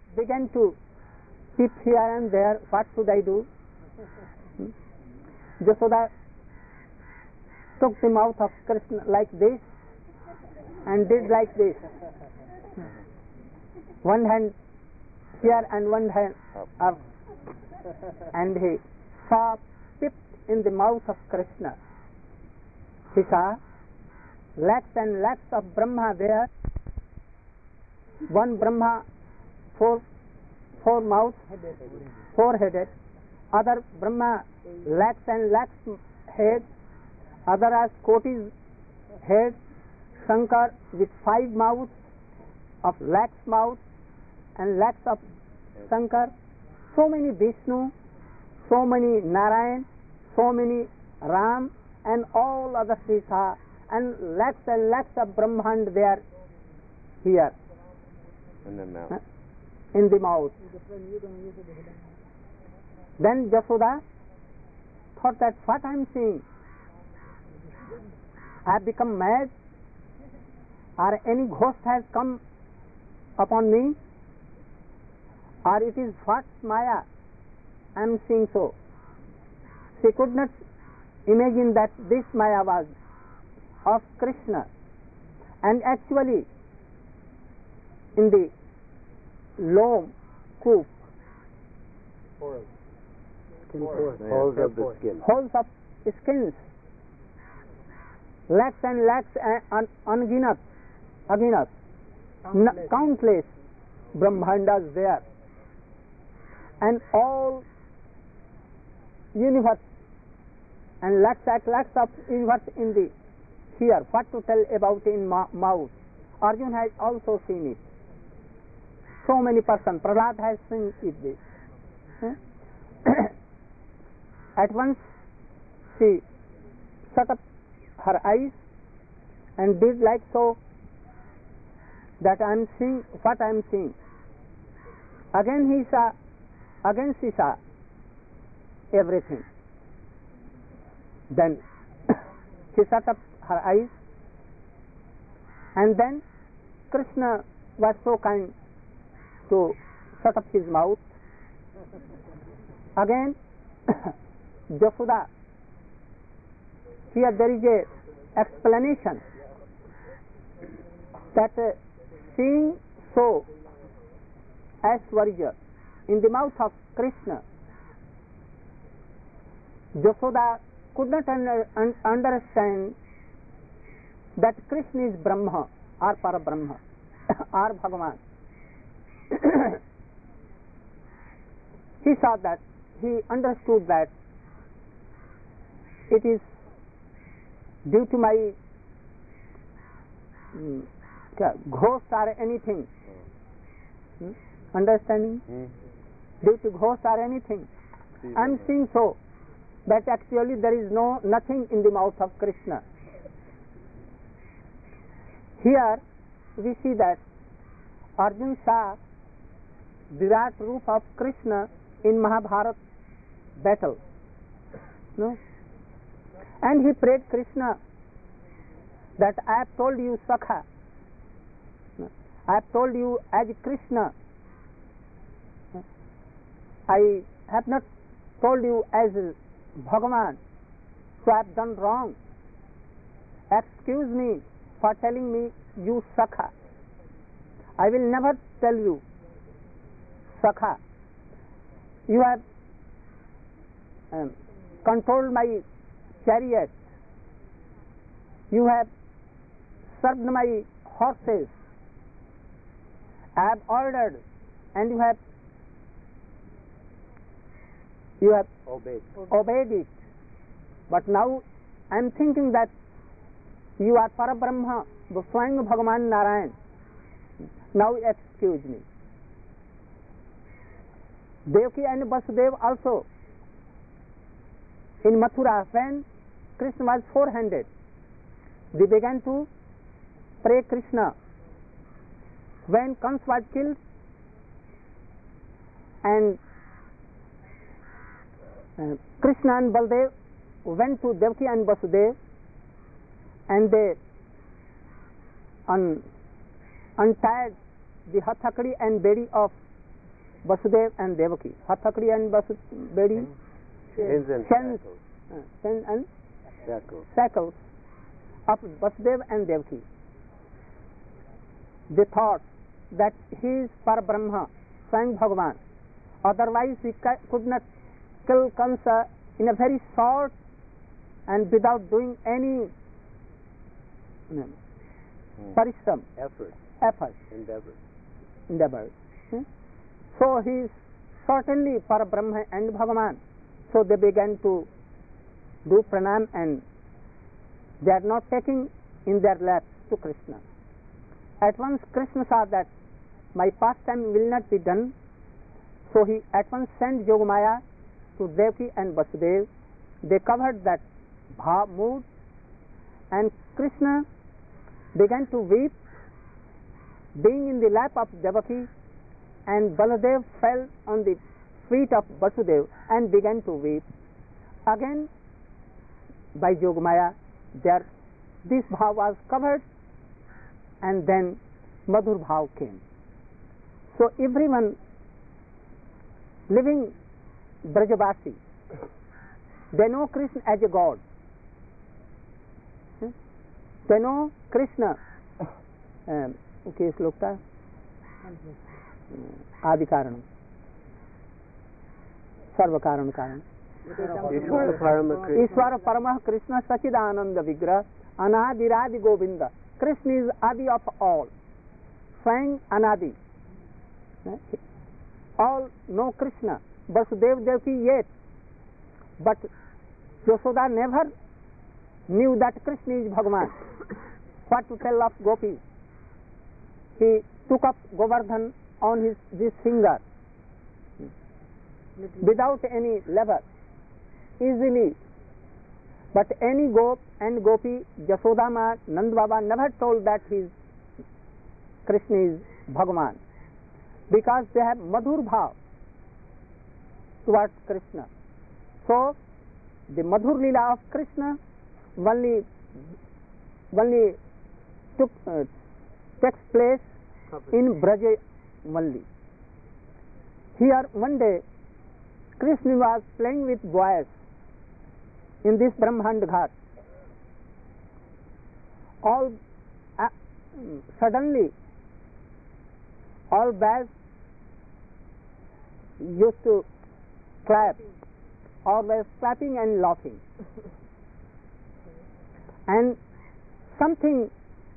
began to peep here and there. What should I do? Jasoda took the mouth of Krishna like this and did like this. One hand here and one hand up. And he saw peeped in the mouth of Krishna. He saw lakhs and lakhs of Brahma there. One Brahma, four mouths, four-headed. Other Brahma, lakhs and lakhs heads. Other as Kotis heads. Shankar with 5 mouths of lakhs mouths and lakhs of Shankar. So many Vishnu, so many Narayan, so many Ram, and all other Sisa, and lakhs of Brahmand there, here. In the mouth. In the mouth. Then Jasoda thought that what I am seeing, I have become mad, or any ghost has come upon me, or it is what Maya I am seeing so. She could not imagine that this Maya was of Krishna, and actually in the loam coop, Holes of the skin. holes of skins, lakhs and lakhs unguinned, countless Brahmandas there, and all universe and lakhs of universe in the here. What to tell about in mouth? Arjun has also seen it. So many persons. Prahlad has seen it. This. At once she shut up her eyes and did like so, that I am seeing what I am seeing. Again she saw everything. Then she shut up her eyes, and then Krishna was so kind to shut up his mouth. Again Jasoda, here there is a explanation that seeing so Aishwarya in the mouth of Krishna, Jasoda could not understand that Krishna is Brahma or Parabrahma or Bhagavan. He saw that, he understood that it is due to my ghost or anything. Understanding? Due to ghost or anything. I am seeing so, that actually there is nothing in the mouth of Krishna. Here we see that Arjun saw Virat Roop of Krishna in Mahabharata battle. No? And he prayed Krishna that I have told you Sakha. I have told you as Krishna. I have not told you as Bhagavan. So I have done wrong. Excuse me for telling me you Sakha. I will never tell you Sakha. You have controlled my chariot. You have served my horses. I have ordered, and you have obeyed it. But now I am thinking that you are Parabrahma, the Swayam Bhagavan Narayan. Now excuse me. Devaki and Vasudeva also, in Mathura, when Krishna was four-handed, they began to pray Krishna. When Kans was killed, and Krishna and Baldev went to Devaki and Vasudeva, and they untied the Hathakadi and Bedi of Vasudev and Devaki. Hathakdi and Bedi. Chains and Chains shackles. and Shackles. shackles of Vasudev and Devaki. They thought that he is Parabrahma, Swayam Bhagavan. Otherwise he could not kill Kamsa in a very short and without doing any parishram, effort, endeavor. So he is certainly Parabrahma and Bhagavan. So they began to do pranam, and they are not taking in their laps to Krishna. At once Krishna saw that my pastime will not be done, so he at once sent Yogamaya to Devaki and Vasudev. They covered that mood, and Krishna began to weep, being in the lap of Devaki, and Baladev fell on the feet of Vasudev and began to weep. Again, by Yogamaya, this bhav was covered, and then Madhur bhav came. So everyone living Brajavasi, they know Krishna as a god. They know Krishna. Okay, Slokta. Adi Karanam. Sarva Karan Karan. Ishvara Paramah Krishna Sachidananda Vigraha Anadiradi Govinda. Krishna is Adi of all. Swayam Anadi. All know Krishna. Vasudev Devaki yet. But Yashoda never knew that Krishna is Bhagavan. What to tell of Gopi? He took up Govardhan on this finger without any lever, easily. But any Gop and Gopi, Yashoda Ma, Nand Baba never told that Krishna is Bhagavan, because they have Madhur Bhav towards Krishna. So the Madhur Leela of Krishna only takes place in Braja only. Here one day Krishna was playing with boys in this Brahmand Ghat. Suddenly all boys used to clap, always clapping and laughing, and something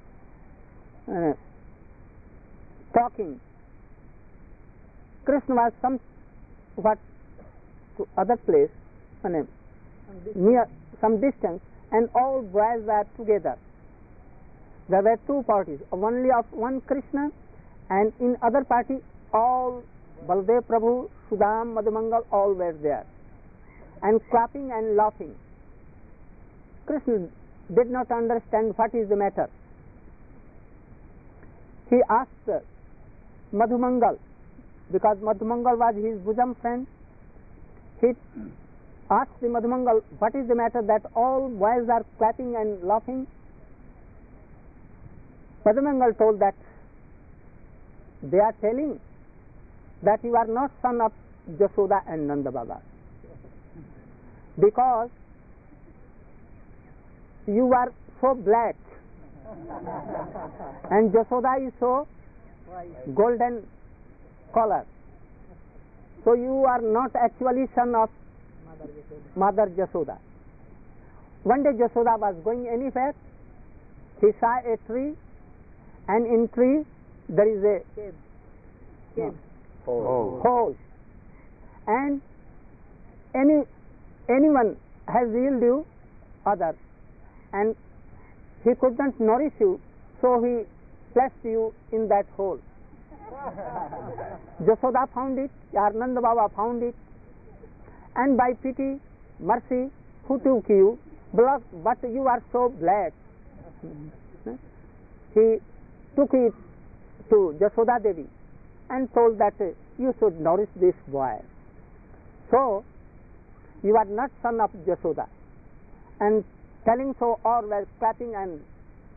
talking. Krishna was somewhat to other place, near some distance, and all boys were together. There were two parties, only of one Krishna, and in other party all Baladev Prabhu, Sudam, Madhumangal, all were there, and clapping and laughing. Krishna did not understand what is the matter. He asked Madhumangal, because Madhumangal was his bosom friend. He asked the Madhumangal, what is the matter that all boys are clapping and laughing? Madhumangal told that they are telling that you are not son of Jashoda and Nanda Baba, because you are so black and Jashoda is so golden color. So you are not actually son of Mother Jashoda. One day Jashoda was going anywhere. He saw a tree, and in tree there is a hole, and anyone has healed you, other, and he could not nourish you, so he placed you in that hole. Jashoda found it, Nanda Baba found it, and by pity, mercy, who took you? But you are so black. He took it to Jashoda Devi and told that you should nourish this boy. So you are not son of Jashoda. And telling so, all were clapping and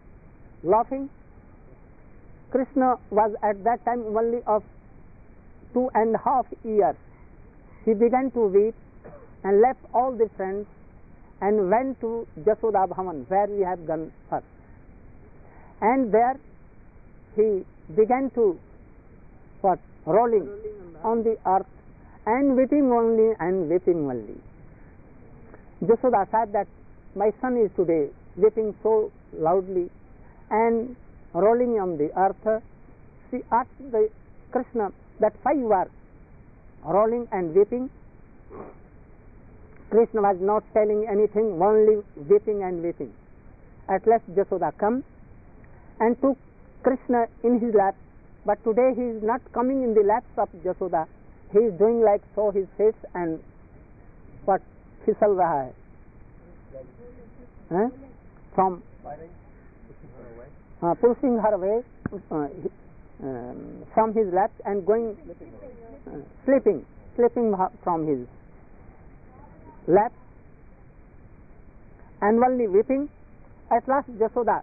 laughing. Krishna was at that time only of 2.5 years, he began to weep and left all the friends and went to Jasoda Bhavan, where we have gone first. And there he began to rolling on the earth and weeping only and weeping only. Jasoda said that my son is today weeping so loudly and rolling on the earth. She asked the Krishna that why you are rolling and weeping. Krishna was not telling anything, only weeping and weeping. At last Jasoda come and took Krishna in his lap, but today he is not coming in the laps of Jasoda. He is doing like so his face and what फिसल रहा है from pushing her away from his lap and going slipping from his lap and only weeping. At last Jasoda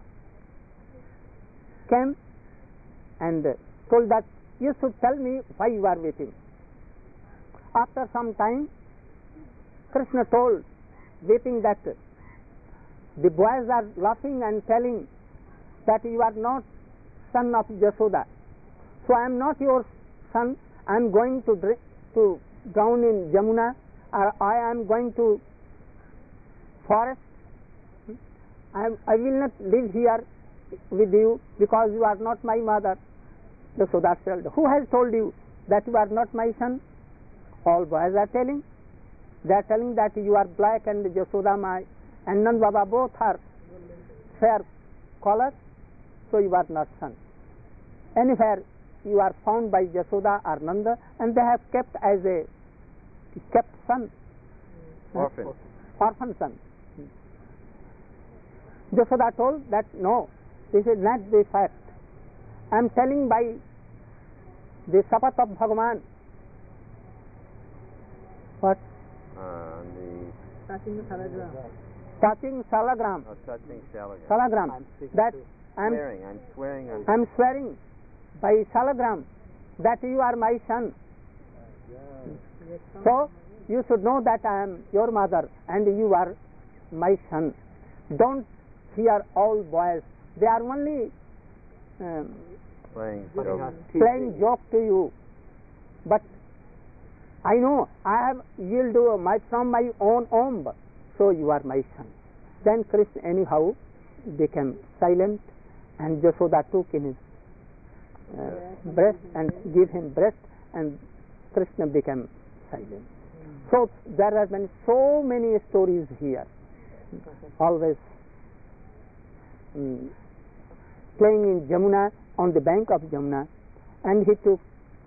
came and told that you should tell me why you are weeping. After some time Krishna told, weeping, that the boys are laughing and telling that you are not son of Jasoda, so I am not your son. I am going to drown in Jamuna, or I am going to forest. I will not live here with you because you are not my mother. Jasoda said, who has told you that you are not my son? All boys are telling. They are telling that you are black and Jasoda and Nand Baba both are fair color, so you are not son. Anywhere you are found by Jasoda or Nanda, and they have kept as a son, orphan son. Jasoda told that no, this is not the fact. I am telling by the Sapat of Bhagavan. What? The Touching salagram. touching salagram. Salagram. That I'm swearing on. I am swearing by salagram that you are my son. So you should know that I am your mother and you are my son. Don't fear all boys. They are only playing joke to you. But I know I have yielded from my own womb, so you are my son. Then Krishna anyhow became silent, and Jasoda took in his breast and gave him breast, and Krishna became silent. So there have been so many stories here, always playing in Jamuna, on the bank of Jamuna, and he took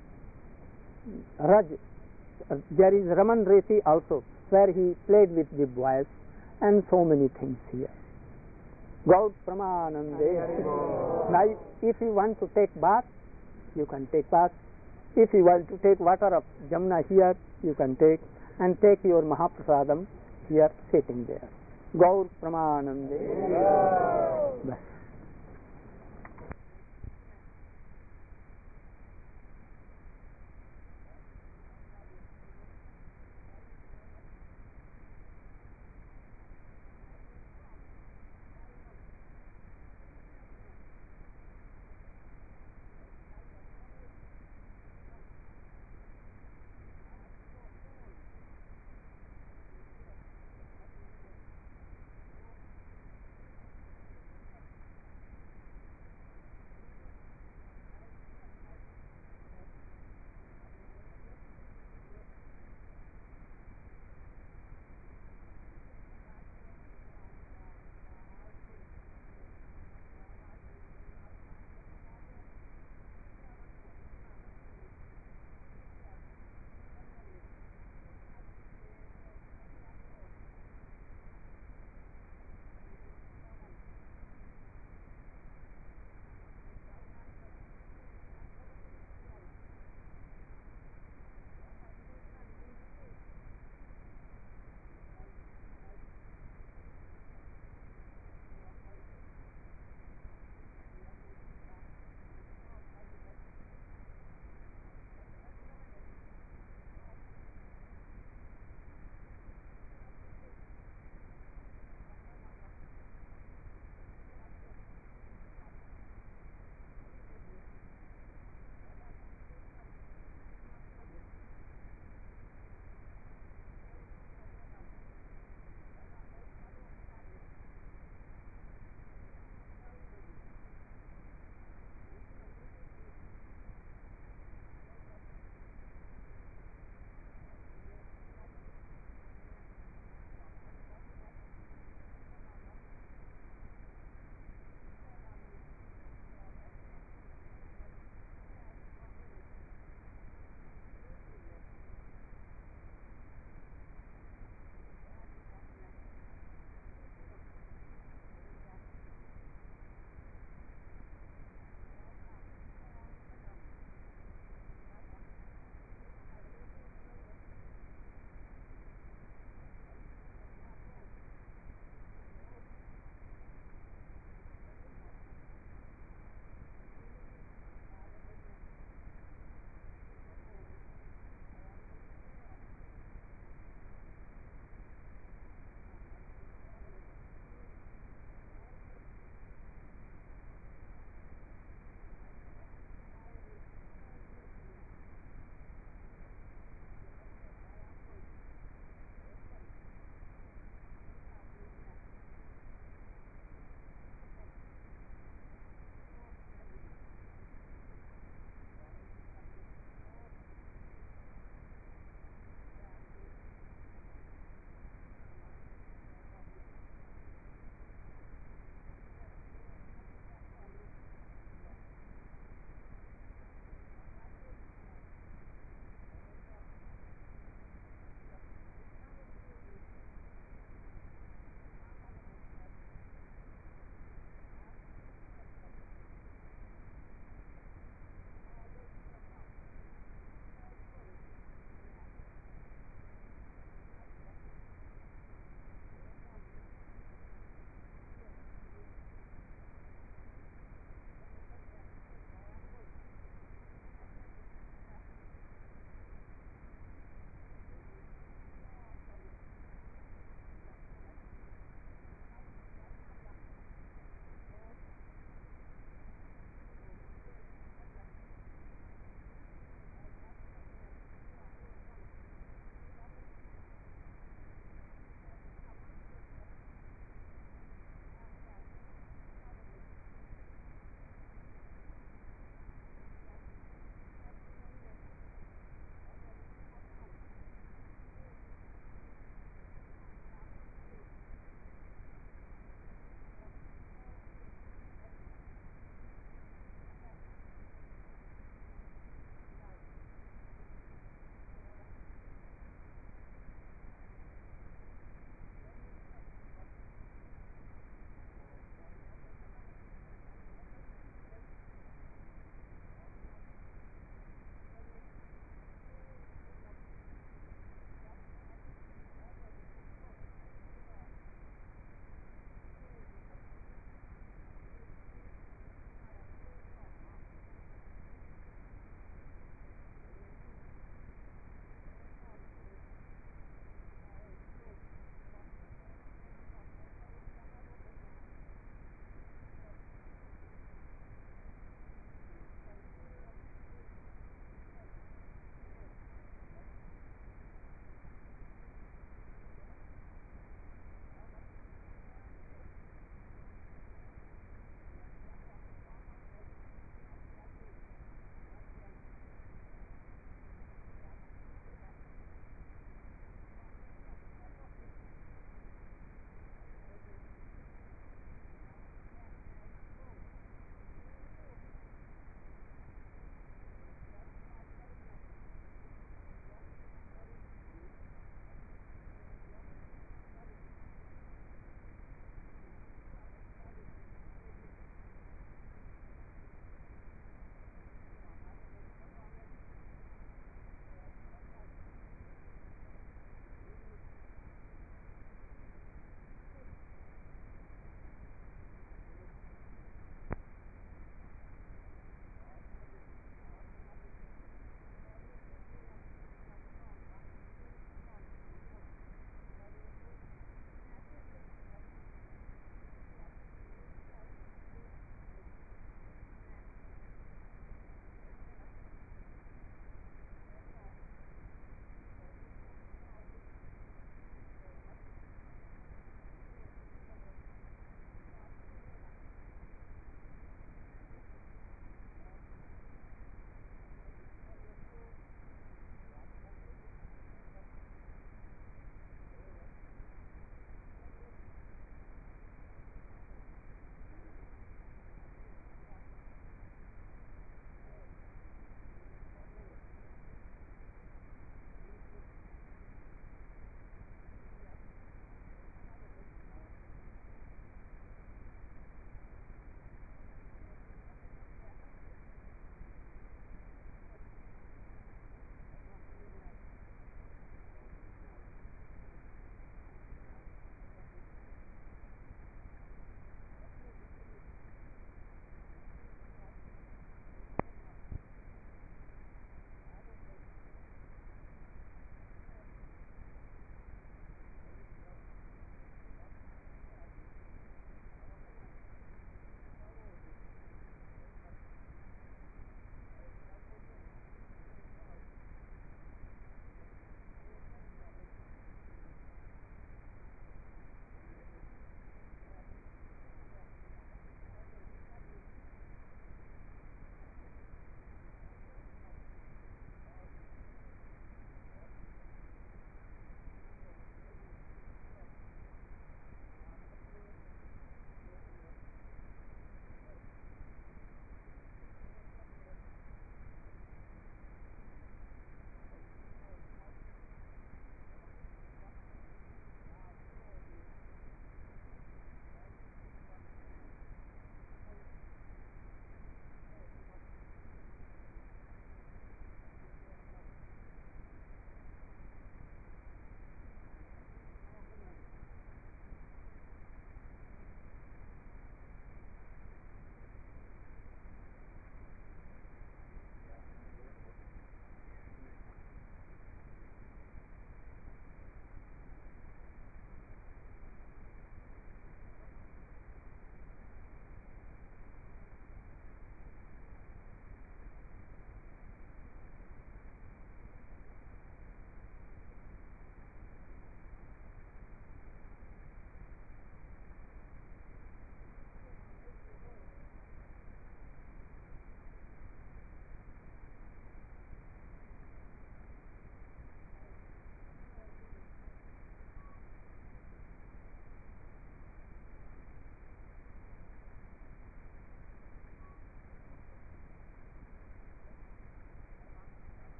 Raj. There is Raman Reti also, where he played with the boys, and so many things here. Gaur Pramanande. Now, if you want to take bath, you can take bath. If you want to take water of Jamuna here, you can take, and take your Mahaprasadam here, sitting there. Gaur Pramanande.